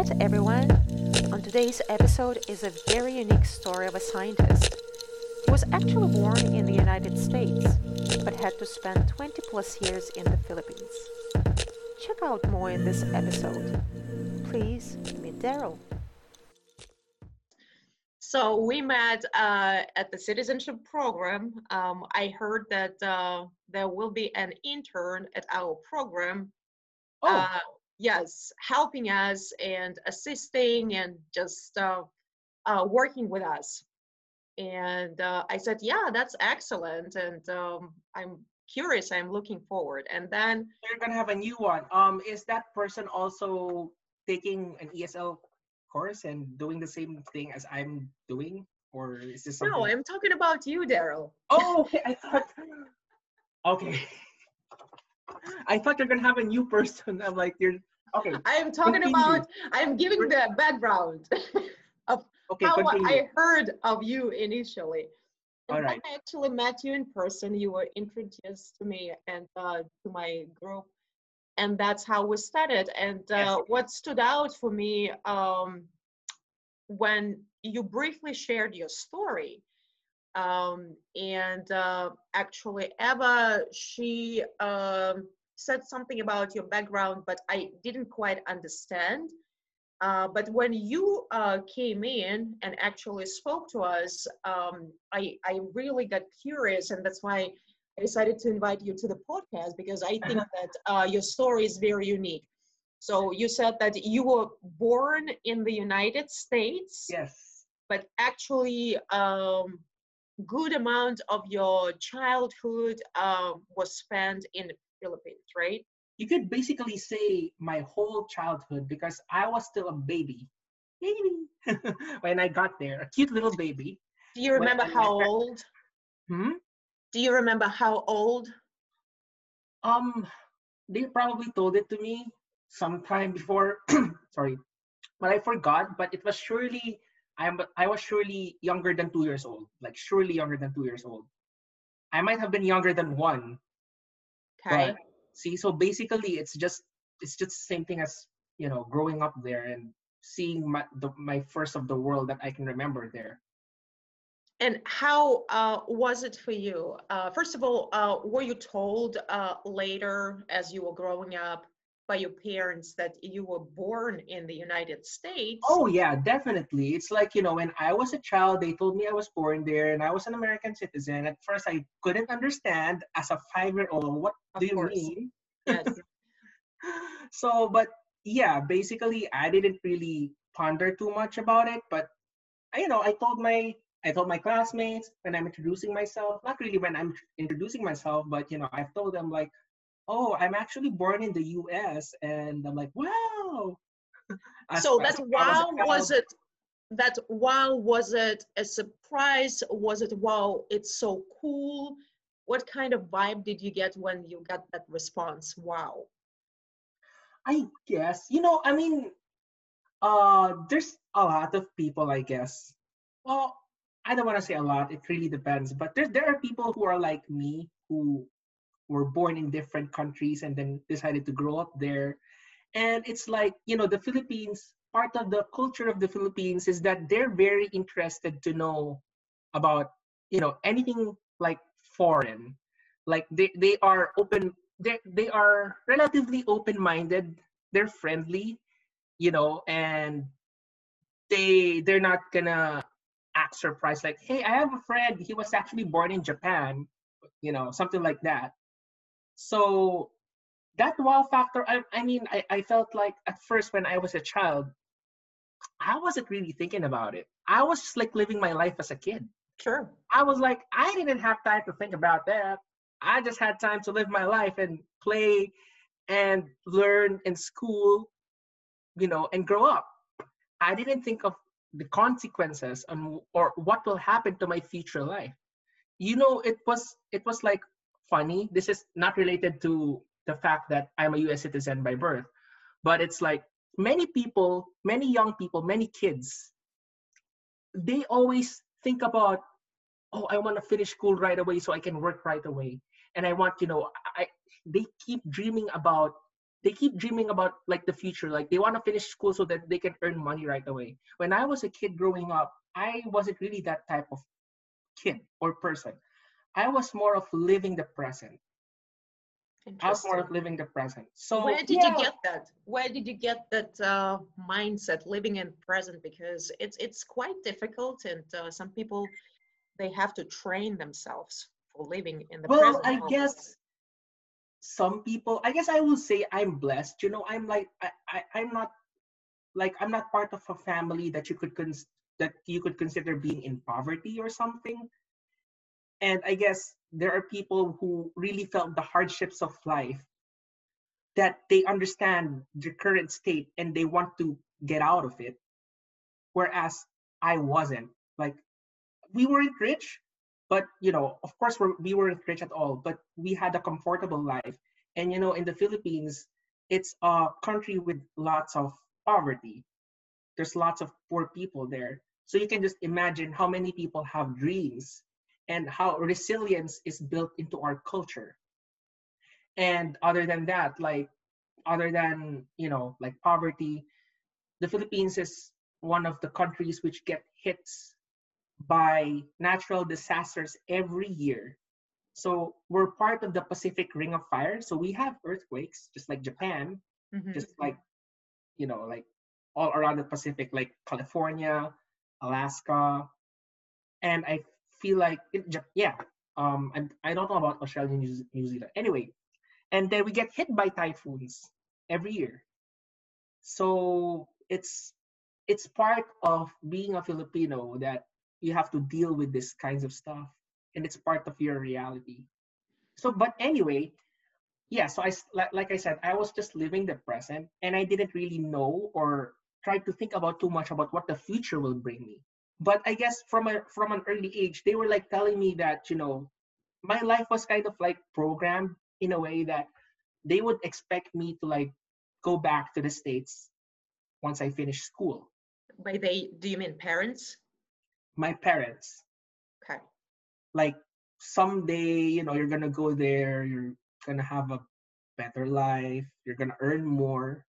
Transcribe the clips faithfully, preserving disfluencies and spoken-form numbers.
met, everyone. On today's episode is a very unique story of a scientist. He was actually born in the United States, but had to spend twenty plus years in the Philippines. Check out more in this episode. Please meet Daryl. So we met uh, at the citizenship program. Um, I heard that uh, there will be an intern at our program. Oh, Uh, yes, helping us and assisting and just uh, uh, working with us. And uh, I said, yeah, that's excellent. And um, I'm curious. I'm looking forward. And then, you're gonna have a new one. Um, is that person also taking an E S L course and doing the same thing as I'm doing, or is this no, something? I'm talking about you, Daryl. Oh, okay. I thought. Okay. I thought you're gonna have a new person. I'm like, you're okay. I'm talking Continue. about, I'm giving the background of Okay, how continue. I heard of you initially. And All then right. I actually met you in person. You were introduced to me and uh, to my group. And that's how we started. And uh, Yes. what stood out for me um, when you briefly shared your story, um, and uh, actually Eva, she um, said something about your background, but I didn't quite understand. Uh, but when you uh, came in and actually spoke to us, um, I, I really got curious, and that's why I decided to invite you to the podcast, because I think that uh, your story is very unique. So you said that you were born in the United States, Yes. but actually um, good amount of your childhood uh, was spent in the Philippines, right? You could basically say my whole childhood because I was still a baby, baby when I got there, a cute little baby. Do you When remember and my how par- old? hmm? Do you remember how old? Um, they probably told it to me sometime before. Sorry, but I forgot. But it was surely I'm I was surely younger than two years old. Like surely younger than two years old. I might have been younger than one, Okay. but see, so basically it's just it's just the same thing as you know growing up there and seeing my the, my first of the world that I can remember there. And how uh, was it for you? Uh, first of all, uh, were you told uh, later as you were growing up by your parents that you were born in the United States? Oh yeah, definitely. It's like, you know, when I was a child, they told me I was born there and I was an American citizen. At first I couldn't understand as a five-year-old, what Of do you course. mean? Yes. So, but yeah, basically I didn't really ponder too much about it, but I, you know, I told my I told my classmates when I'm introducing myself, not really when I'm introducing myself, but you know, I've told them like, "Oh, I'm actually born in the U S" and I'm like, "Wow." As, So as that I was a wow, was child, it that wow, was it a surprise? Was it wow, it's so cool? What kind of vibe did you get when you got that response? Wow. I guess, you know, I mean, uh, there's a lot of people, I guess. Well, I don't want to say a lot. It really depends. But there, there are people who are like me who were born in different countries and then decided to grow up there. And it's like, you know, the Philippines, part of the culture of the Philippines is that they're very interested to know about, you know, anything like foreign. Like they, they are open, they, they are relatively open-minded. They're friendly, you know, and they they're not gonna act surprised like, hey, I have a friend, he was actually born in Japan, you know, something like that. So that wow factor, I, I mean, I, I felt like at first when I was a child, I wasn't really thinking about it. I was just like living my life as a kid. Sure. I was like, I didn't have time to think about that. I just had time to live my life and play and learn in school, you know, and grow up. I didn't think of the consequences and or what will happen to my future life. You know, it was it was like funny. This is not related to the fact that I'm a U S citizen by birth, but it's like many people, many young people, many kids, they always think about, oh, I want to finish school right away so I can work right away. And I want, you know, I they keep dreaming about they keep dreaming about like the future, like they want to finish school so that they can earn money right away. When I was a kid growing up, I wasn't really that type of kid or person. I was more of living the present. I was more Interesting. of living the present. So Where did you yeah, get that? Where did you get that uh, mindset, living in present? Because it's it's quite difficult, and uh, some people they have to train themselves for living in the well, present I moment. guess some people, I guess I will say I'm blessed. You know, I'm like I, I I'm not like I'm not part of a family that you could cons- that you could consider being in poverty or something. And I guess there are people who really felt the hardships of life, that they understand the current state and they want to get out of it. Whereas I wasn't. Like, we weren't rich, but you know, of course, we're, we weren't rich at all, but we had a comfortable life. And you know, in the Philippines, it's a country with lots of poverty. There's lots of poor people there. So you can just imagine how many people have dreams and how resilience is built into our culture. And other than that, like other than, you know, like poverty, the Philippines is one of the countries which get hits by natural disasters every year. So we're part of the Pacific Ring of Fire. So we have earthquakes, just like Japan, Hmm. just like, you know, like all around the Pacific, like California, Alaska, and I feel like it, yeah. Um, and I don't know about Australia and New New Zealand. Anyway, and then we get hit by typhoons every year. So it's it's part of being a Filipino that you have to deal with this kinds of stuff, and it's part of your reality. So, but anyway, yeah. So I s- like, like I said, I was just living the present, and I didn't really know or try to think about too much about what the future will bring me. But I guess from a from an early age, they were like telling me that, you know, my life was kind of like programmed in a way that they would expect me to like go back to the States once I finish school. By they, do you mean parents? My parents, Okay. like, someday, you know, you're gonna go there, you're gonna have a better life, you're gonna earn more,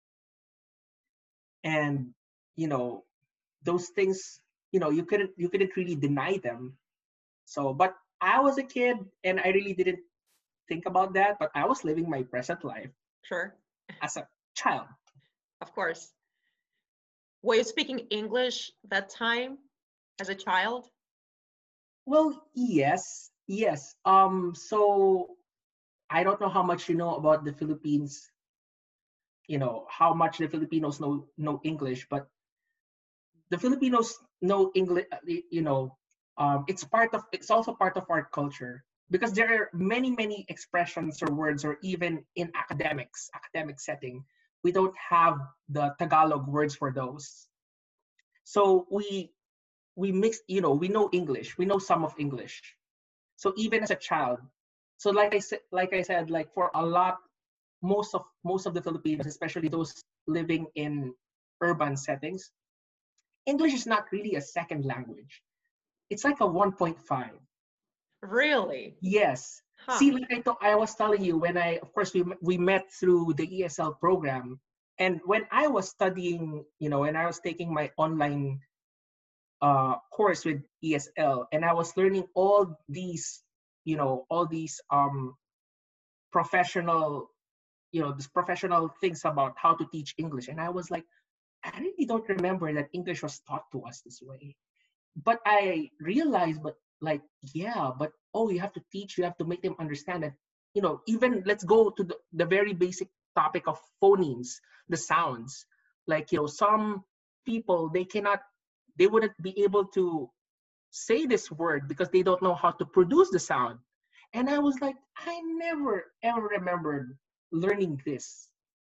and you know, those things, you know, you couldn't you couldn't really deny them. So, but I was a kid and I really didn't think about that, but I was living my present life Sure. as a child. Of course. Were you speaking English that time as a child? Well, yes, yes. Um, so I don't know how much you know about the Philippines, you know, how much the Filipinos know know English, but the Filipinos know English, you know, um, it's part of it's also part of our culture, because there are many many expressions or words, or even in academics academic setting, we don't have the Tagalog words for those. So we we mix, you know, we know English, we know some of English. So even as a child, so like I said, like I said, like for a lot, most of most of the Filipinos, especially those living in urban settings, English is not really a second language. It's like a one point five. Really? Yes. Huh. See, like I, to, I was telling you, when I, of course, we, we met through the E S L program. And when I was studying, you know, and I was taking my online uh, course with E S L, and I was learning all these, you know, all these um, professional, you know, these professional things about how to teach English. And I was like, I really don't remember that English was taught to us this way. But I realized, but like, yeah, but oh, you have to teach, you have to make them understand that, you know, even let's go to the, the very basic topic of phonemes, the sounds. Like, you know, some people, they cannot, they wouldn't be able to say this word because they don't know how to produce the sound. And I was like, I never ever remembered learning this.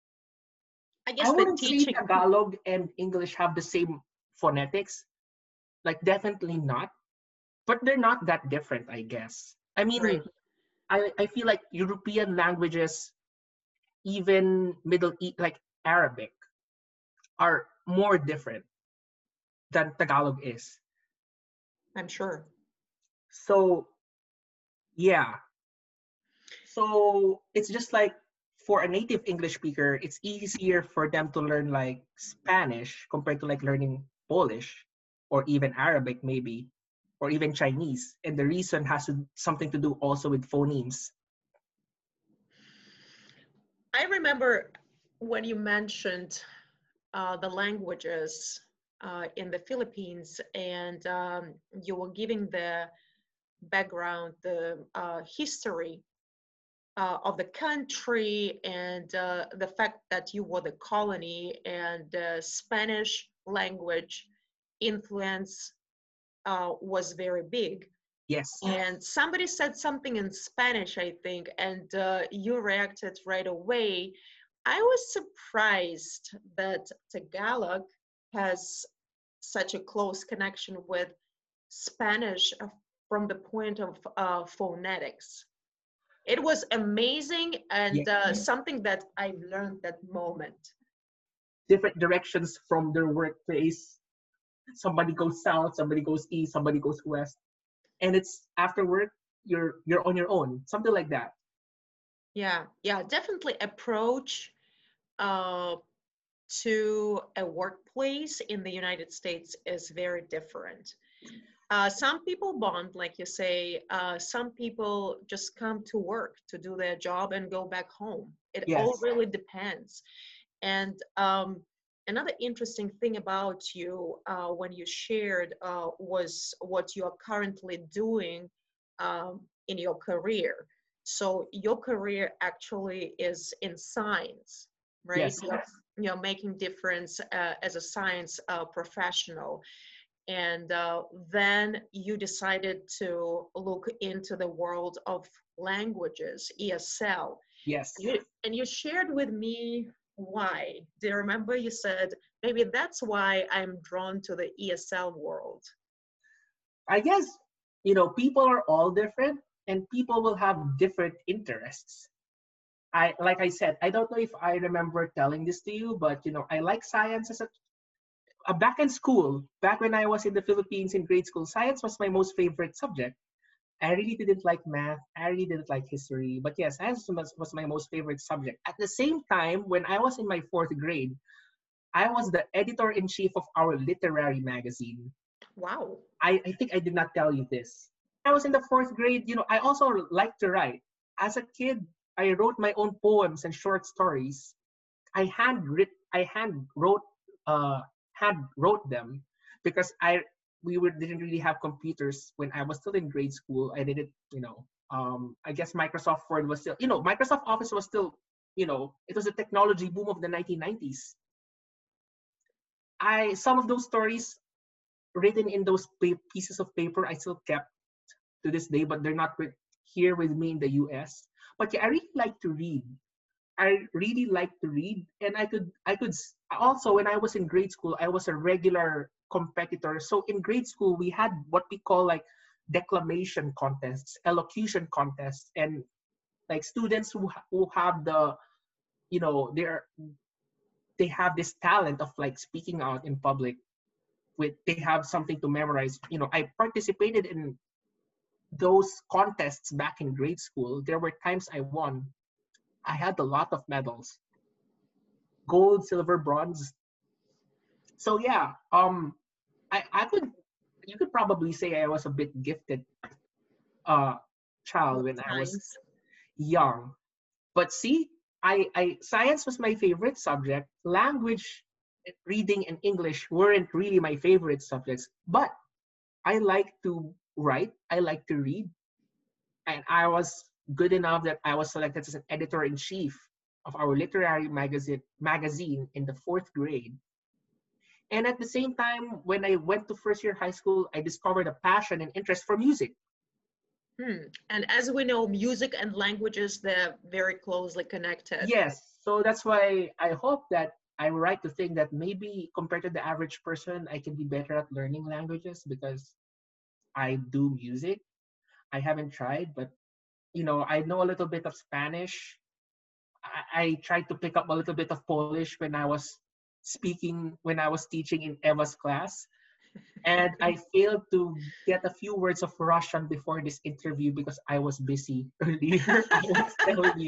I I guess the wouldn't say teaching, Tagalog and English have the same phonetics, like definitely not, but they're not that different, I guess. I right? mean, I, I feel like European languages, even Middle East, like Arabic, are more different than Tagalog is. I'm sure. So, yeah. So it's just like for a native English speaker, it's easier for them to learn like Spanish compared to like learning Polish or even Arabic maybe or even Chinese. And the reason has to, something to do also with phonemes. I remember when you mentioned uh, the languages uh, in the Philippines, and um, you were giving the background, the uh, history uh, of the country, and uh, the fact that you were the colony, and the Spanish language influence uh, was very big. Yes. And somebody said something in Spanish, I think, and uh, you reacted right away. I was surprised that Tagalog has such a close connection with Spanish uh, from the point of uh, phonetics. It was amazing, Yeah. and uh, something that I learned that moment. Different directions from their workplace. Somebody goes south, somebody goes east, somebody goes west. And it's after work, you're you're on your own. Something like that. Yeah, yeah, definitely approach uh, to a workplace in the United States is very different. Uh, some people bond, like you say. Uh, some people just come to work to do their job and go back home. It all Yes. really depends. And um, another interesting thing about you uh, when you shared uh, was what you are currently doing um, in your career. So your career actually is in science, right? Yes. You're, you're making difference uh, as a science uh, professional. And uh, then you decided to look into the world of languages, E S L. Yes. You, and you shared with me why. Do you remember you said, maybe that's why I'm drawn to the E S L world? I guess, you know, people are all different and people will have different interests. I like I said, I don't know if I remember telling this to you, but you know, I like science as a uh, back in school, back when I was in the Philippines in grade school, science was my most favorite subject. I really didn't like math. I really didn't like history. But yes, science was, was my most favorite subject. At the same time, when I was in my fourth grade, I was the editor in chief of our literary magazine. Wow. I, I think I did not tell you this. I was in the fourth grade, you know, I also like to write. As a kid, I wrote my own poems and short stories. I hand writ I hand wrote uh hand wrote them because I we were didn't really have computers when I was still in grade school. I didn't, you know, um I guess Microsoft Word was still, you know, Microsoft Office was still, you know, it was a technology boom of the nineteen nineties. I some of those stories written in those pa- pieces of paper I still kept to this day, but they're not with, here with me in the U S. But yeah, I really like to read. I really like to read, and I could I could s- also when I was in grade school, I was a regular competitor. So in grade school, we had what we call like declamation contests, elocution contests, and like students who ha- who have the, you know, they're they have this talent of like speaking out in public with they have something to memorize. You know, I participated in those contests back in grade school. There were times I won. I had a lot of medals, gold, silver, bronze. So yeah, um, I I could you could probably say I was a bit gifted uh child With when I was science. young. But see, I I science was my favorite subject. Language, reading, and English weren't really my favorite subjects. But I like to write. I like to read, and I was good enough that I was selected as an editor in chief of our literary magazine magazine in the fourth grade. And at the same time, when I went to first year high school, I discovered a passion and interest for music. Hmm. And as we know, music and languages, they're very closely connected. Yes, so that's why I hope that I'm right to think that maybe compared to the average person, I can be better at learning languages because I do music. I haven't tried, but you know, I know a little bit of Spanish. I, I tried to pick up a little bit of Polish when I was speaking, when I was teaching in Eva's class. And I failed to get a few words of Russian before this interview because I was busy earlier. I was telling you.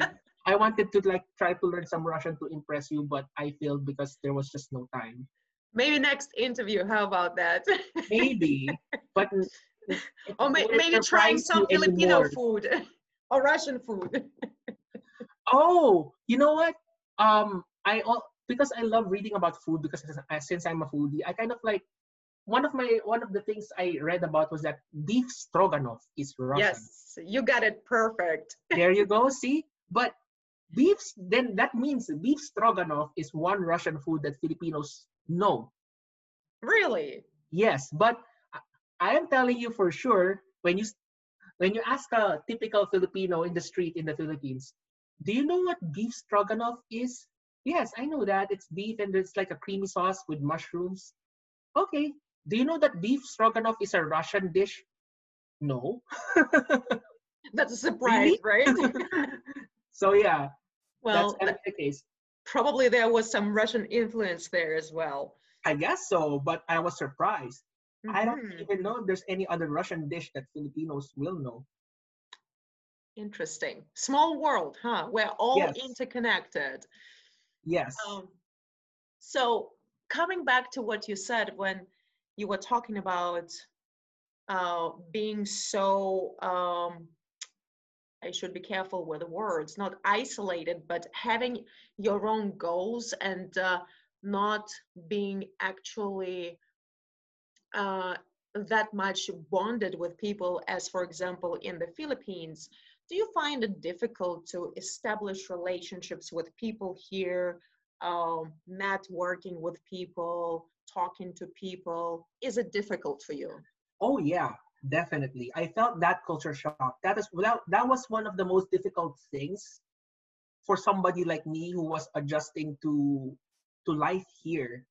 I wanted to like try to learn some Russian to impress you, but I failed because there was just no time. Maybe next interview. How about that? Maybe, but n- n- it Or may, wouldn't maybe trying surprise some you Filipino anymore. food or Russian food. Oh, you know what? Um, I al- because I love reading about food because since I- since I'm a foodie, I kind of like one of my one of the things I read about was that beef stroganoff is Russian. Yes, you got it perfect. There you go. See, but beef then that means beef stroganoff is one Russian food that Filipinos know. Really? Yes, but I I am telling you for sure when you when you ask a typical Filipino in the street in the Philippines, do you know what beef stroganoff is? Yes, I know that. It's beef and it's like a creamy sauce with mushrooms. Okay. Do you know that beef stroganoff is a Russian dish? No. That's a surprise, Really? right? So yeah, that's Well, kind th- of the case. probably there was some Russian influence there as well. I guess so, but I was surprised. I don't Hmm. even know if there's any other Russian dish that Filipinos will know. Interesting. Small world, huh? We're all Yes. interconnected. Yes. Um, so coming back to what you said when you were talking about uh, being so, um, I should be careful with the words, not isolated, but having your own goals and uh, not being actually uh, that much bonded with people as, for example, in the Philippines. Do you find it difficult to establish relationships with people here, um, networking with people, talking to people? Is it difficult for you? Oh yeah, definitely. I felt that culture shock. That is without that was one of the most difficult things for somebody like me who was adjusting to to life here.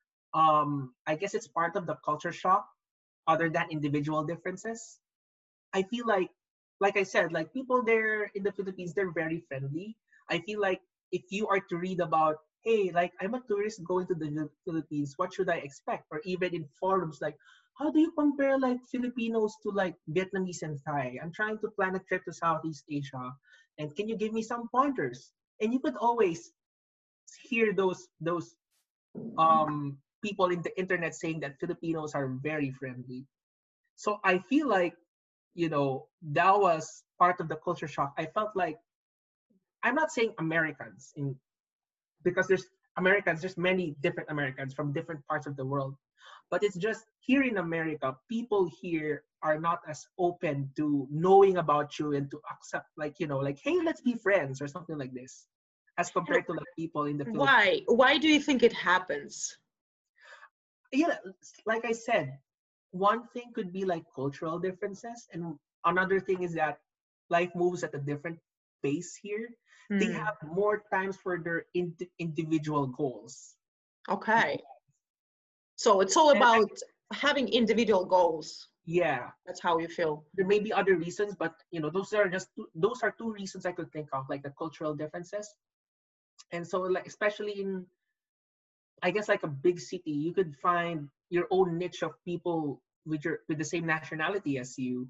Um, I guess it's part of the culture shock, other than individual differences. I feel like, like I said, like people there in the Philippines, they're very friendly. I feel like if you are to read about, hey, like I'm a tourist going to the Phil- Philippines, what should I expect? Or even in forums, like, how do you compare like Filipinos to like Vietnamese and Thai? I'm trying to plan a trip to Southeast Asia, and can you give me some pointers? And you could always hear those those um people in the internet saying that Filipinos are very friendly. So I feel like, you know, that was part of the culture shock. I felt like I'm not saying Americans in because there's Americans, there's many different Americans from different parts of the world. But it's just here in America, people here are not as open to knowing about you and to accept like, you know, like, hey, let's be friends or something like this. As And compared to like people in the Philippines. why? Why do you think it happens? Yeah, like I said, one thing could be like cultural differences, and another thing is that life moves at a different pace here. They Hmm. have more times for their in- individual goals. Okay. So it's all And I, about having individual goals. yeah, That's how you feel. there may be other reasons, but you know, those are just two, those are two reasons I could think of, like the cultural differences. And so, like especially in, I guess, like a big city, you could find your own niche of people with your with the same nationality as you.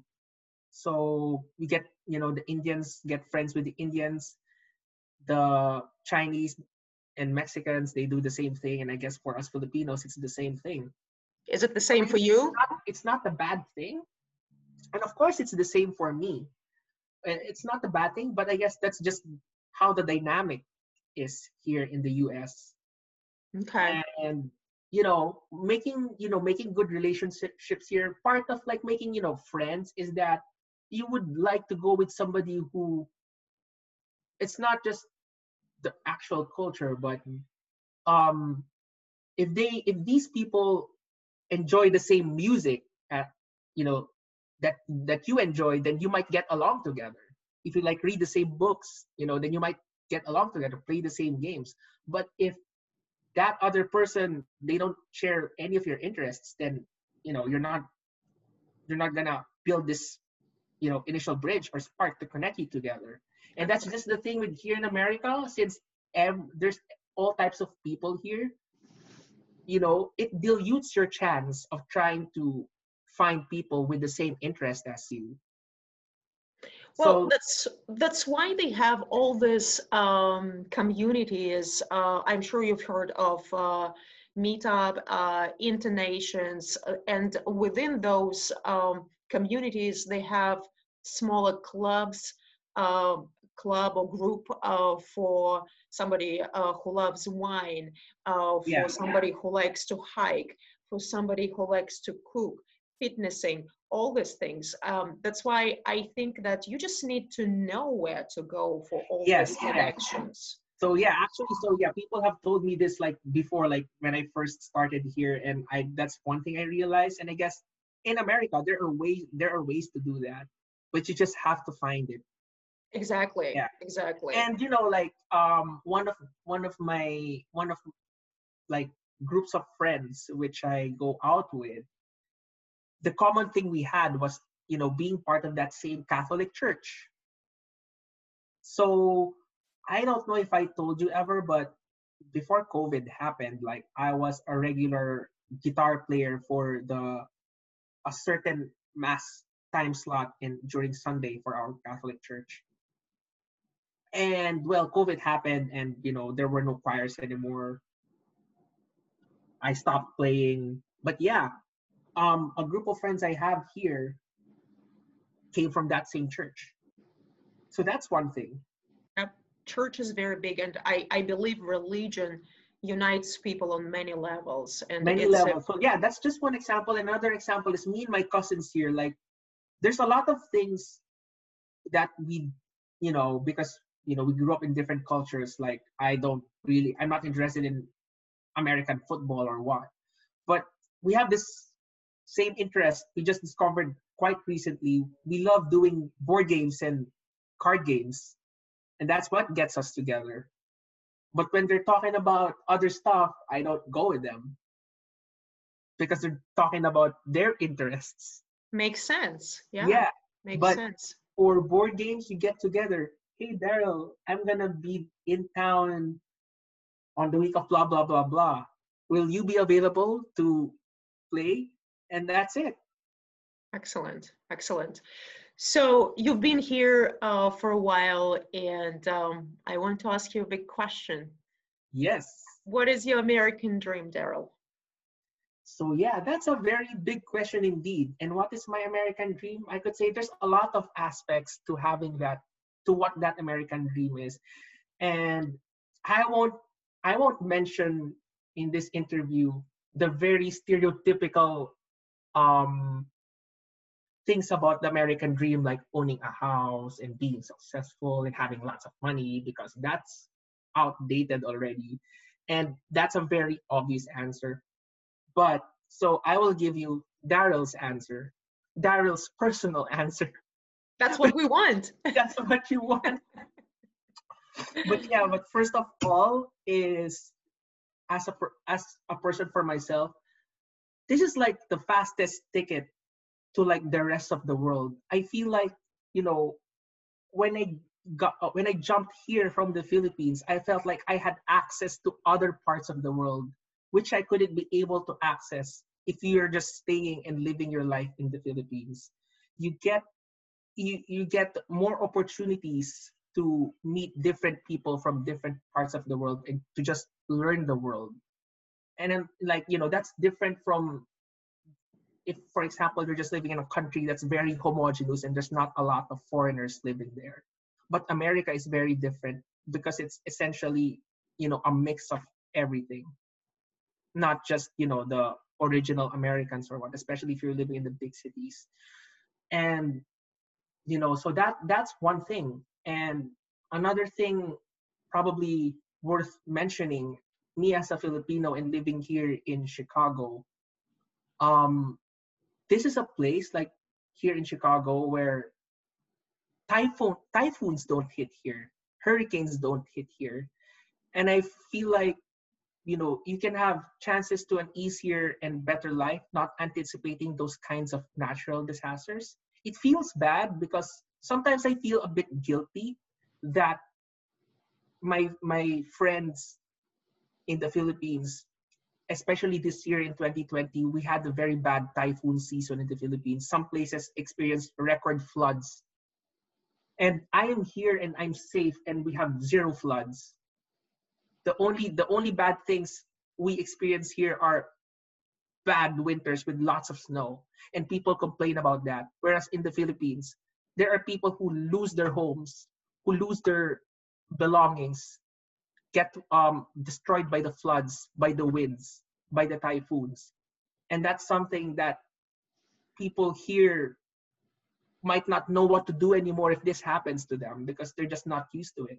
So we get, you know, the Indians get friends with the Indians, the Chinese and Mexicans, they do the same thing. And I guess for us Filipinos, it's the same thing. Is it the I same mean, for it's you? not, it's not a bad thing. And of course, it's the same for me. Uh, It's not a bad thing, but I guess that's just how the dynamic is here in the U S. Okay. And you know, making you know making good relationships here, part of like making, you know, friends is that you would like to go with somebody who, it's not just the actual culture, but um if they if these people enjoy the same music at, you know, that that you enjoy, then you might get along together. If you like read the same books, you know, then you might get along together, play the same games. But if that other person, they don't share any of your interests, then you know, you're not you're not gonna build this, you know, initial bridge or spark to connect you together. And that's Okay. just the thing with here in America, since ev- there's all types of people here, you know, it dilutes your chance of trying to find people with the same interest as you. Well, So that's that's why they have all this um, communities. Uh, I'm sure you've heard of uh, Meetup, uh, Internations, uh, and within those um, communities, they have smaller clubs, uh, club or group uh, for somebody uh, who loves wine, uh, yeah, for somebody who likes to hike, for somebody who likes to cook, fitnessing, all these things. Um, that's why I think that you just need to know where to go for all yes, these yes. connections. So yeah, actually, so yeah, people have told me this like before, like when I first started here, and I that's one thing I realized. And I guess in America there are ways there are ways to do that, but you just have to find it. Exactly, Yeah. exactly. And you know, like um one of one of my one of like groups of friends which I go out with, the common thing we had was, you know, being part of that same Catholic church. So I don't know if I told you ever, but before COVID happened, like I was a regular guitar player for the a certain mass time slot in during Sunday for our Catholic church. And well, COVID happened, and you know there were no choirs anymore. I stopped playing. But yeah, um, a group of friends I have here came from that same church. So that's one thing. Yep. Church is very big, and I, I believe religion unites people on many levels, and Many it's a levels. So yeah, that's just one example. Another example is me and my cousins here. Like there's a lot of things that we, you know, because you know we grew up in different cultures. Like I don't really, I'm not interested in American football or what, but we have this same interest. We just discovered quite recently. We love doing board games and card games, and that's what gets us together. But when they're talking about other stuff, I don't go with them because they're talking about their interests. makes sense. Yeah, Yeah, makes but sense. for board games, you get together. Hey, Daryl, I'm gonna be in town on the week of blah blah blah blah. Will you be available to play? And that's it. Excellent, excellent. So you've been here uh, for a while, and um, I want to ask you a big question. Yes. What is your American dream, Daryl? So yeah, that's a very big question indeed. And what is my American dream? I could say there's a lot of aspects to having that, to what that American dream is. And I won't I won't mention in this interview the very stereotypical um things about the American dream, like owning a house and being successful and having lots of money, because that's outdated already. And that's a very obvious answer. But so I will give you Daryl's answer, Daryl's personal answer. That's what we want. That's what you want. But yeah, but first of all is as a per- as a person for myself, this is like the fastest ticket to like the rest of the world. I feel like, you know, when I got uh, when I jumped here from the Philippines, I felt like I had access to other parts of the world which I couldn't be able to access if you're just staying and living your life in the Philippines. You get you, you get more opportunities to meet different people from different parts of the world and to just learn the world. And then like, you know, that's different from if, for example, you're just living in a country that's very homogeneous and there's not a lot of foreigners living there. But America is very different because it's essentially, you know, a mix of everything, not just, you know, the original Americans or what, especially if you're living in the big cities. And, you know, so that that's one thing. And another thing probably worth mentioning, me as a Filipino and living here in Chicago, um, this is a place like here in Chicago where typhoon typhoons don't hit here, hurricanes don't hit here, and I feel like, you know, you can have chances to an easier and better life, not anticipating those kinds of natural disasters. It feels bad because sometimes I feel a bit guilty that my my friends in the Philippines, especially this year in twenty twenty, we had a very bad typhoon season in the Philippines. Some places experienced record floods. And I am here and I'm safe and we have zero floods. The only the only bad things we experience here are bad winters with lots of snow, and people complain about that. Whereas in the Philippines, there are people who lose their homes, who lose their belongings, get um, destroyed by the floods, by the winds, by the typhoons. And that's something that people here might not know what to do anymore if this happens to them because they're just not used to it.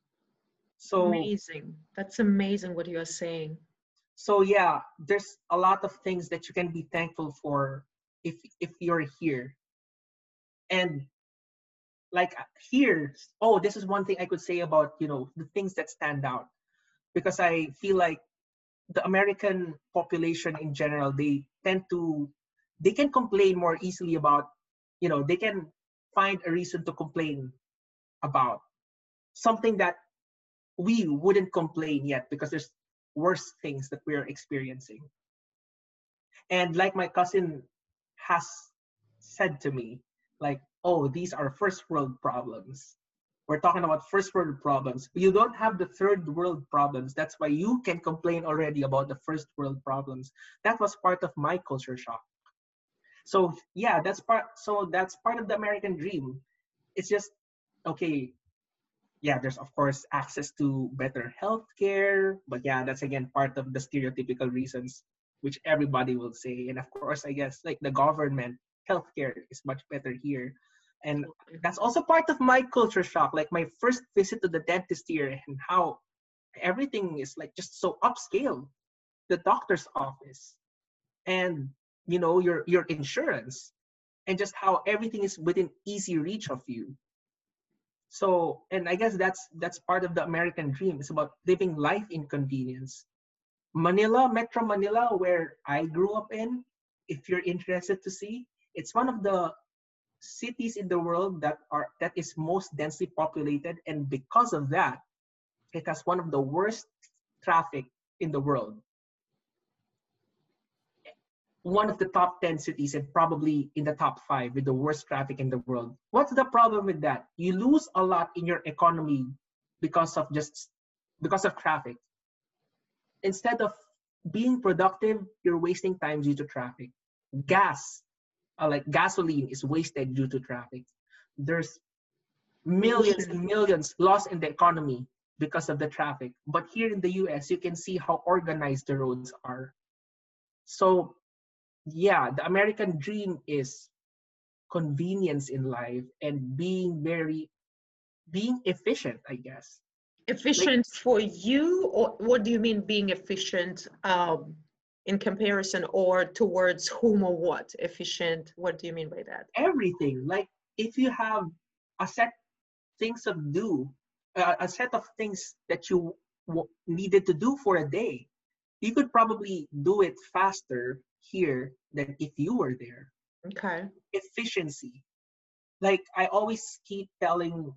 So Amazing. That's amazing what you're saying. so yeah, there's a lot of things that you can be thankful for if if you're here. And like here, oh, this is one thing I could say about, you know, the things that stand out, because I feel like the American population in general, they tend to, they can complain more easily about, you know, they can find a reason to complain about something that we wouldn't complain yet because there's worse things that we're experiencing. And like my cousin has said to me, like, oh, these are first world problems. We're talking about first world problems. You don't have the third world problems. That's why you can complain already about the first world problems. That was part of my culture shock. So yeah, that's part. So that's part of the American dream. It's just okay. Yeah, there's of course access to better healthcare, but yeah, that's again part of the stereotypical reasons, which everybody will say. And of course, I guess like the government healthcare is much better here, and that's also part of my culture shock. Like my first visit to the dentist here and how everything is like just so upscale, the doctor's office, and you know your your insurance, and just how everything is within easy reach of you. So, and I guess that's that's part of the American dream. It's about living life in convenience. Manila, Metro Manila, where I grew up in, if you're interested to see, it's one of the cities in the world that are that is most densely populated, and because of that, it has one of the worst traffic in the world. One of the top ten cities and probably in the top five with the worst traffic in the world. What's the problem with that? You lose a lot in your economy because of just because of traffic. Instead of being productive, you're wasting time due to traffic. Gas, uh, like gasoline, is wasted due to traffic. There's millions and millions lost in the economy because of the traffic. But here in the U S, you can see how organized the roads are. So yeah, the American dream is convenience in life and being very, being efficient, I guess. Efficient like, for you, or what do you mean being efficient um, in comparison or towards whom or what? Efficient, what do you mean by that? Everything. Like if you have a set things to do, uh, a set of things that you w- needed to do for a day, you could probably do it faster here than if you were there. Okay. Efficiency. Like I always keep telling,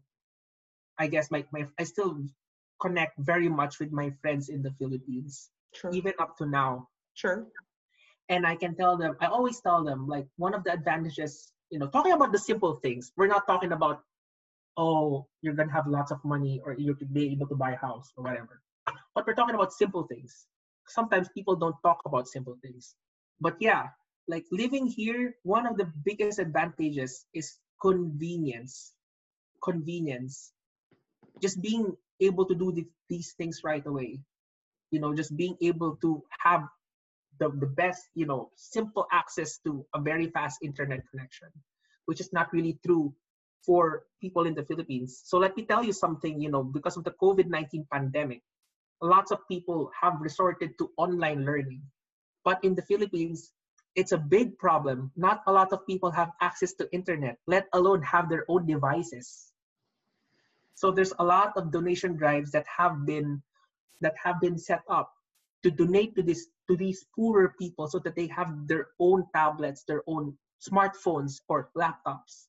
I guess my, my I still connect very much with my friends in the Philippines, sure. even up to now. Sure. And I can tell them, I always tell them, like one of the advantages, you know, talking about the simple things. We're not talking about, oh, you're gonna have lots of money or you could be able to buy a house or whatever. But we're talking about simple things. Sometimes people don't talk about simple things. But yeah, like living here, one of the biggest advantages is convenience. Convenience. Just being able to do the, these things right away. You know, just being able to have the, the best, you know, simple access to a very fast internet connection, which is not really true for people in the Philippines. So let me tell you something, you know, because of the COVID nineteen pandemic, lots of people have resorted to online learning. But in the Philippines, it's a big problem. Not a lot of people have access to internet, let alone have their own devices. So there's a lot of donation drives that have been that have been set up to donate to this to these poorer people so that they have their own tablets, their own smartphones or laptops.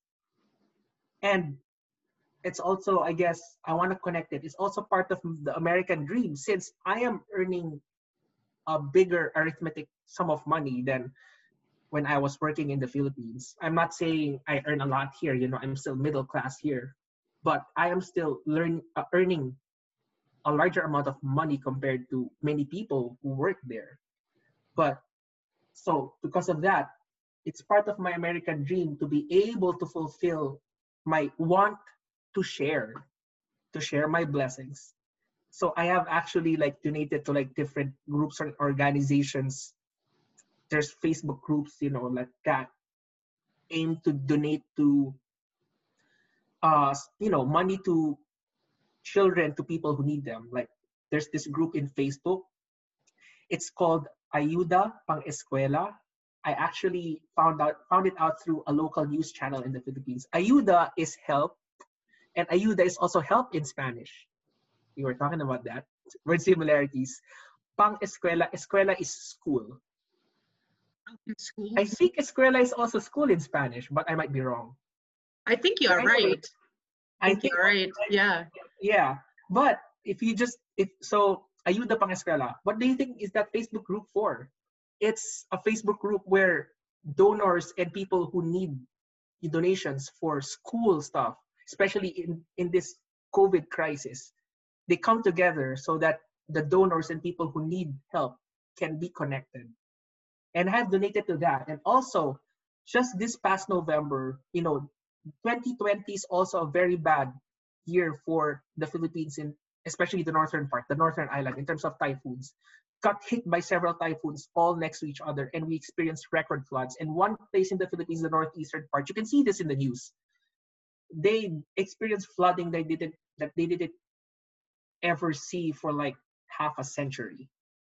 And it's also, I guess, I want to connect it. It's also part of the American dream, since I am earning a bigger arithmetic sum of money than when I was working in the Philippines. I'm not saying I earn a lot here, you know, I'm still middle class here. but I am still learn uh, earning a larger amount of money compared to many people who work there. But so because of that, it's part of my American dream to be able to fulfill my want to share, to share my blessings. So I have actually like donated to like different groups or organizations. There's Facebook groups, you know, like that aim to donate to uh you know money to children, to people who need them. Like there's this group in Facebook. It's called Ayuda Pang Escuela. I actually found out found it out through a local news channel in the Philippines. Ayuda is help, and ayuda is also help in Spanish. We were talking about that. Word similarities. Pang Escuela, escuela is school. I Schools. think escuela is also school in Spanish, but I might be wrong. I think you But are anyway, right. I I think think you're right. Yeah. yeah. But if you just if so Ayuda Pang Escuela, what do you think is that Facebook group for? It's a Facebook group where donors and people who need donations for school stuff, especially in, in this COVID crisis, they come together so that the donors and people who need help can be connected. And I have donated to that. And also, just this past November, you know, twenty twenty is also a very bad year for the Philippines, in especially the northern part, the northern island, in terms of typhoons. Got hit by several typhoons all next to each other, and we experienced record floods. And one place in the Philippines, the northeastern part, you can see this in the news. They experienced flooding they didn't that they didn't ever see for like half a century.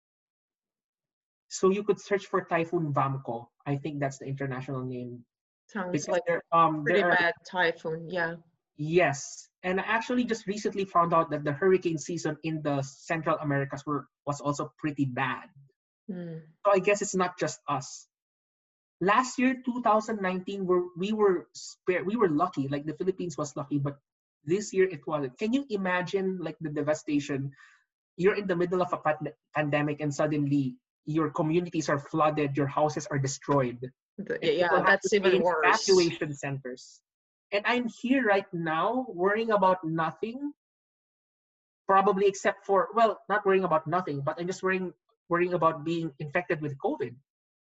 So you could search for Typhoon Vamco. I think that's the international name, Sounds because like there um pretty there are bad typhoon. Yeah. yes, and I actually just recently found out that the hurricane season in the Central Americas were was also pretty bad. Mm. So I guess it's not just us. Last year, two thousand nineteen, were we were spare, we were lucky. Like the Philippines was lucky, but this year it wasn't. Can you imagine like the devastation? You're in the middle of a pand- pandemic, and suddenly your communities are flooded, your houses are destroyed, The- and people yeah, have to that's stay even in worse. evacuation centers. And I'm here right now worrying about nothing, probably except for, well, not worrying about nothing, but I'm just worrying worrying about being infected with COVID.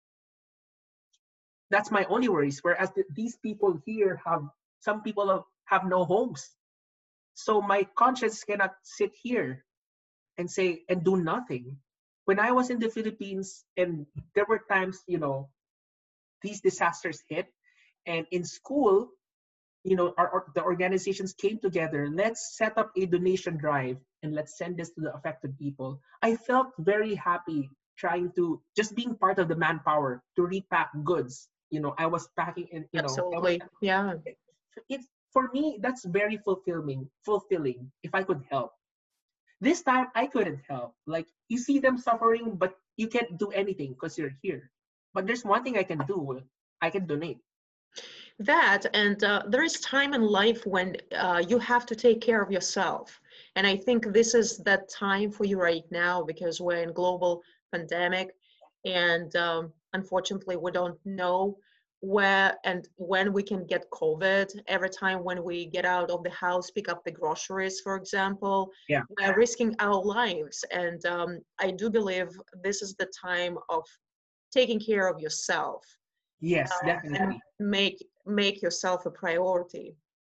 That's my only worries. Whereas th- these people here have, some people have, have no homes. So my conscience cannot sit here and say and do nothing. When I was in the Philippines, and there were times, you know, these disasters hit, and in school, you know, our, our the organizations came together. Let's set up a donation drive and let's send this to the affected people. I felt very happy trying to just being part of the manpower to repack goods. You know, I was packing, and you know, I was. Absolutely. Yeah. It's for me that's very fulfilling. Fulfilling if I could help. This time I couldn't help. Like you see them suffering, but you can't do anything because you're here. But there's one thing I can do. I can donate. That, and uh, there is time in life when uh, you have to take care of yourself. And I think this is that time for you right now because we're in global pandemic, and um, unfortunately, we don't know where and when we can get COVID. Every time when we get out of the house, pick up the groceries, for example, Yeah. we're risking our lives. And um, I do believe this is the time of taking care of yourself, Yes, um, and definitely. make make yourself a priority.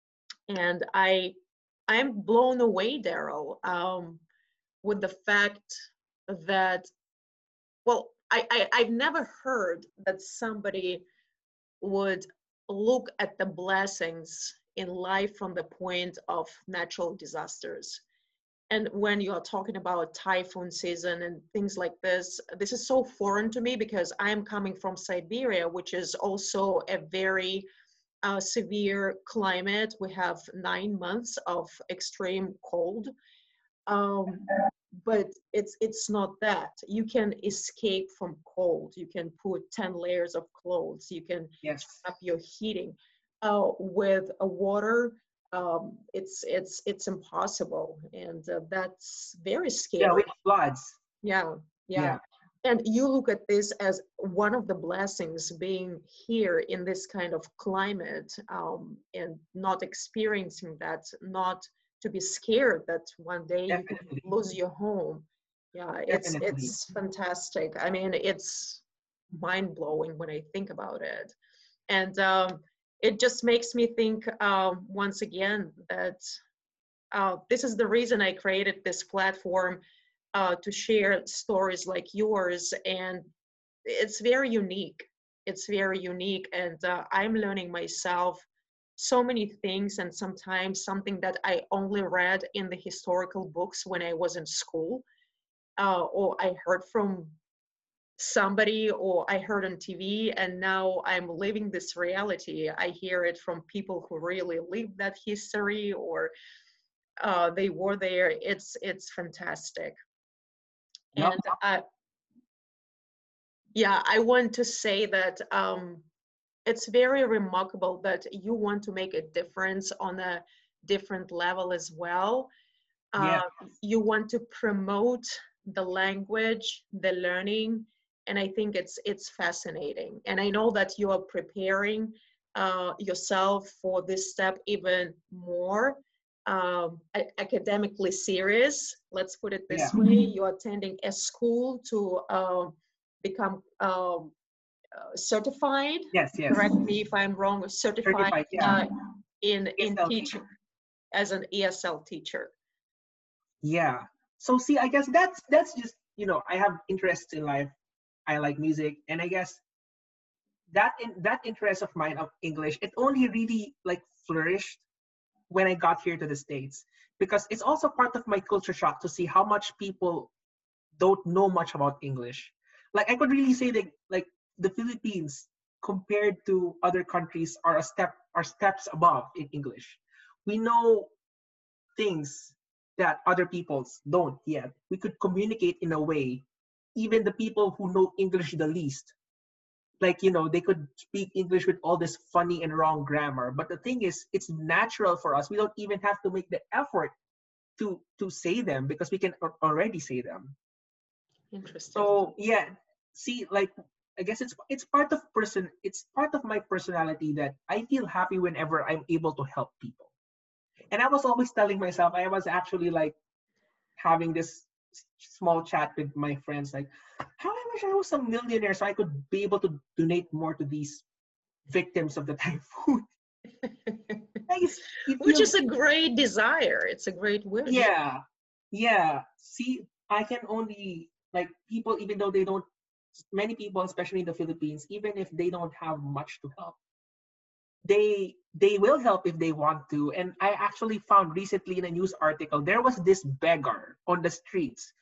And I I'm blown away, Daryl, um, with the fact that, well, I, I I've never heard that somebody would look at the blessings in life from the point of natural disasters. And when you are talking about typhoon season and things like this, this is so foreign to me because I'm coming from Siberia, which is also a very uh, severe climate. We have nine months of extreme cold, um, but it's it's not that. You can escape from cold. You can put ten layers of clothes. You can turn Yes. up your heating. Uh, with a water, um, it's it's it's impossible, and uh, that's very Yeah, with scary. floods. Yeah, yeah. Yeah. And you look at this as one of the blessings being here in this kind of climate, um, and not experiencing that, not to be scared that one day you could Definitely, lose your home. Yeah, it's definitely. it's fantastic. I mean, it's mind blowing when I think about it, and um, it just makes me think uh, once again that uh, this is the reason I created this platform, uh, to share stories like yours, and it's very unique. It's very unique, and uh, I'm learning myself so many things, and sometimes something that I only read in the historical books when I was in school, uh, or I heard from somebody, or I heard on T V, and now I'm living this reality. I hear it from people who really lived that history, or uh, they were there. It's it's fantastic. Yup. And I, yeah, I want to say that um, it's very remarkable that you want to make a difference on a different level as well. Yeah. Uh, you want to promote the language, the learning, and I think it's it's fascinating. And I know that you are preparing uh, yourself for this step even more, um, a- academically serious. Let's put it Yeah. this way: you're attending a school to uh, become um, uh, certified. Yes. Yes. Correct me if I'm wrong. Certified Certified. Yeah. uh, in in E S L teaching as an E S L teacher. Yeah. So see, I guess that's that's just, you know, I have interests in life. I like music, and I guess that in that interest of mine of English, it only really like flourished when I got here to the States, because it's also part of my culture shock to see how much people don't know much about English. Like I could really say that like the Philippines compared to other countries are a step are steps above in English. We know things that other peoples don't yet. We could communicate in a way, even the people who know English the least, like, you know, they could speak English with all this funny and wrong grammar. But the thing is, it's natural for us. We don't even have to make the effort to to say them because we can al- already say them. Interesting. So yeah, see, like I guess it's it's part of person it's part of my personality that I feel happy whenever I'm able to help people. And I was always telling myself, I was actually like having this s- small chat with my friends, like, how I wish I was a millionaire so I could be able to donate more to these victims of the typhoon. I guess you Which feel, is a great desire. It's a great wish. yeah, yeah. See, I can only like people, even though they don't, many people, especially in the Philippines, even if they don't have much to help, they they will help if they want to. And I actually found recently in a news article there was this beggar on the streets,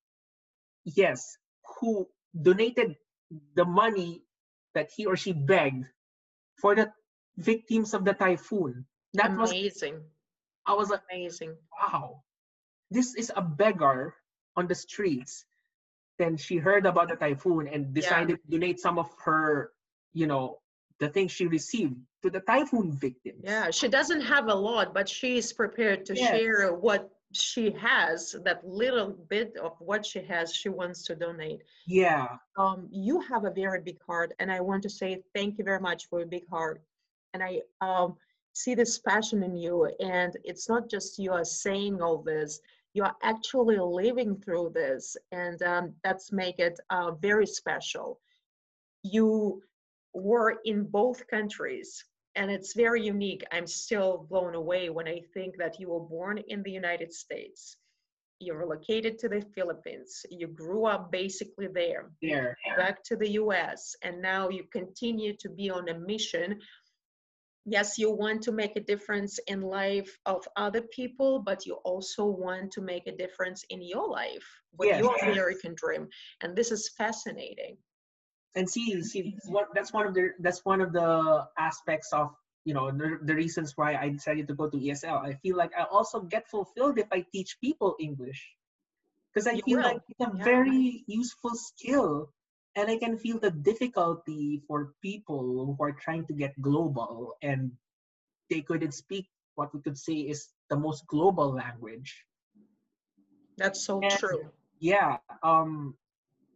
yes, who donated the money that he or she begged for the victims of the typhoon. That was, Amazing. I was like, Amazing. wow, this is a beggar on the streets. Then she heard about the typhoon and Yeah. decided to donate some of her, you know, the things she received to the typhoon victims. Yeah. She doesn't have a lot, but she's prepared to Yes, share what she has, that little bit of what she has, she wants to donate. yeah, Um, you have a very big heart, and I want to say thank you very much for a big heart. And I um, see this passion in you, and it's not just you are saying all this; you are actually living through this, and um, that's make it uh, very special. You were in both countries, and it's very unique. I'm still blown away when I think that you were born in the United States, you relocated to the Philippines, you grew up basically there, you there. came back to the U S, and now you continue to be on a mission. Yes, you want to make a difference in life of other people, but you also want to make a difference in your life with Yes, your American dream. And this is fascinating. and see, see, what that's one of the that's one of the aspects of, you know, the, the reasons why I decided to go to E S L. I feel like I also get fulfilled if I teach people English, because I You feel like will. it's a Yeah. very useful skill, and I can feel the difficulty for people who are trying to get global and they couldn't speak what we could say is the most global language. That's so And true. yeah, um,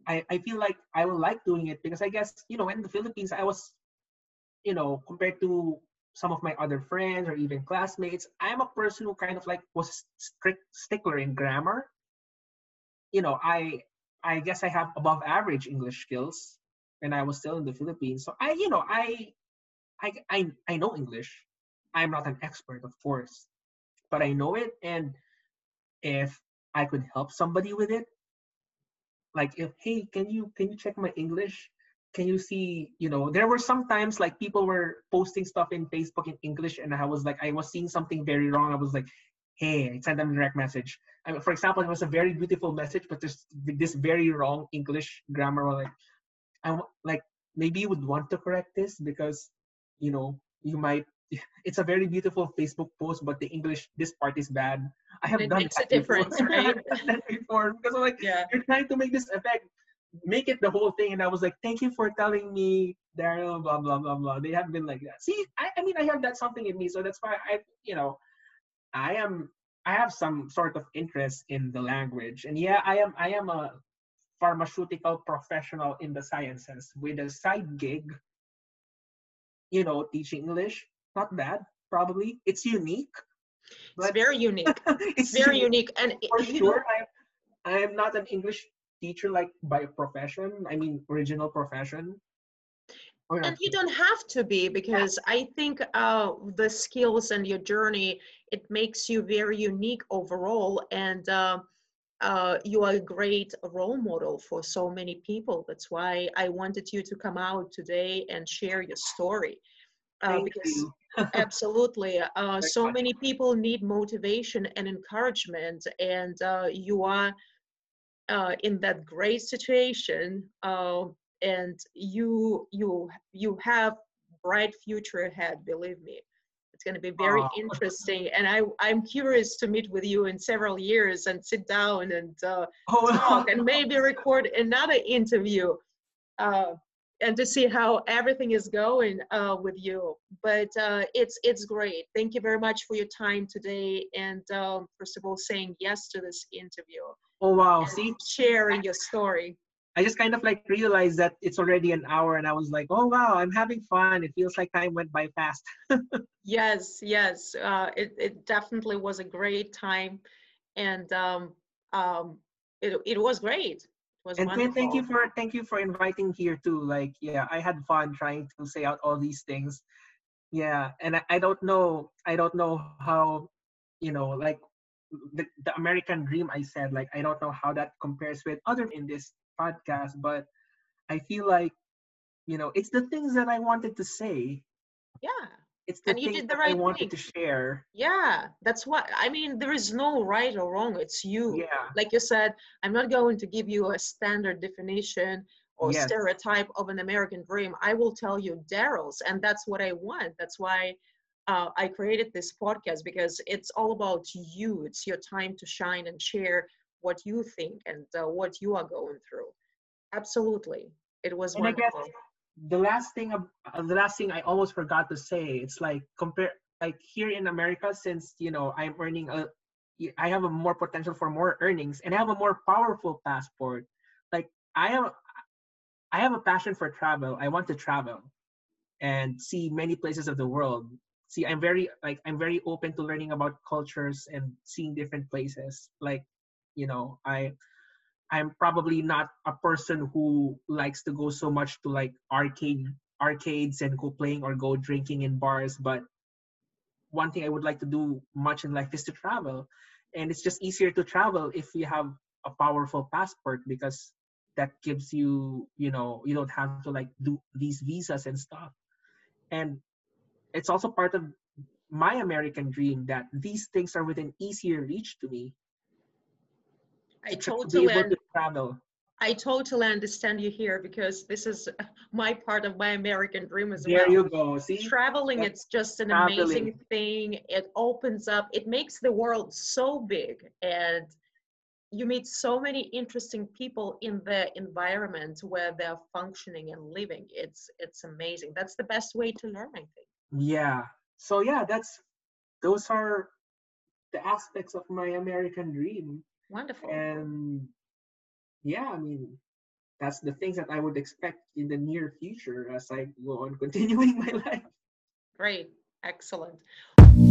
I, I feel like I will like doing it because I guess, you know, in the Philippines, I was, you know, compared to some of my other friends or even classmates, I'm a person who kind of like was strict stickler in grammar. You know, I I guess I have above average English skills when I was still in the Philippines. So I, you know, I I I, I know English. I'm not an expert, of course, but I know it. And if I could help somebody with it, like if hey, can you can you check my English? Can you see, you know, there were sometimes like people were posting stuff in Facebook in English, and I was like, I was seeing something very wrong. I was like, hey, I sent them a direct message. I mean, for example, it was a very beautiful message, but there's this very wrong English grammar. Like, I'm like, maybe you would want to correct this because, you know, you might. It's a very beautiful Facebook post, but the English, this part is bad. I have It done makes a that before. difference, right? I've done that before because I'm like, Yeah. you're trying to make this effect, make it the whole thing. And I was like, thank you for telling me, Daryl, blah, blah, blah, blah. They have been like that. See, I, I mean, I have that something in me. So that's why I, you know, I am, I have some sort of interest in the language. And yeah, I am, I am a pharmaceutical professional in the sciences with a side gig, you know, teaching English. Not bad, probably. It's unique, It's but very unique. It's it's very unique unique. And, i- for you know, sure. I I am not an English teacher like by profession. I mean, original profession. Or and not. you don't have to be, Yeah, because I think uh, the skills and your journey, it makes you very unique overall. And uh, uh, you are a great role model for so many people. That's why I wanted you to come out today and share your story. Uh, thank because you absolutely, uh, very so much. many people need motivation and encouragement, and uh, you are uh, in that great situation, uh, and you you you have bright future ahead. Believe me, it's going to be very Uh, interesting, and I I'm curious to meet with you in several years and sit down and uh, talk oh, and maybe record another interview. Uh, and to see how everything is going uh, with you. But uh, it's it's great. Thank you very much for your time today, and um, first of all, saying yes to this interview oh wow. and See, I, sharing your story. I just kind of like realized that it's already an hour, and I was like, oh wow, I'm having fun. It feels like time went by fast. Yes, yes, uh, it it definitely was a great time, and um, um, it it was great. It was And th- thank you wonderful. for thank you for inviting here too. Like, yeah, I had fun trying to say out all these things. Yeah, and I, I don't know, I don't know how, you know, like the, the American dream. I said, like, I don't know how that compares with other in this podcast, but I feel like, you know, it's the things that I wanted to say. Yeah, It's the and you things did the that I right wanted thing. to share. Yeah, that's what I mean. There is no right or wrong. It's you. Yeah. Like you said, I'm not going to give you a standard definition or Yes. stereotype of an American dream. I will tell you Daryl's, and that's what I want. That's why uh, I created this podcast, because it's all about you. It's your time to shine and share what you think and uh, what you are going through. Absolutely. It was And I guess wonderful. the last thing, ab- uh, the last thing I almost forgot to say, it's like compare, like here in America, since you know I'm earning a, I have a more potential for more earnings, and I have a more powerful passport. Like I am, I have a passion for travel. I want to travel and see many places of the world. See, I'm very like I'm very open to learning about cultures and seeing different places. Like, you know, I I'm probably not a person who likes to go so much to like arcade arcades and go playing or go drinking in bars, but one thing I would like to do much in life is to travel. And it's just easier to travel if you have a powerful passport because that gives you, you know, you don't have to like do these visas and stuff. And it's also part of my American dream that these things are within easier reach to me I to, tra- to be totally able to travel. I totally understand you here, because this is my part of my American dream as There well. you go. See, Traveling, that's it's just an traveling. amazing thing. It opens up, it makes the world so big, and you meet so many interesting people in the environment where they're functioning and living. It's it's amazing. That's the best way to learn, I think. Yeah. So yeah, that's those are the aspects of my American dream. Wonderful. And yeah, I mean, that's the things that I would expect in the near future as I go on continuing my life. Great. Excellent.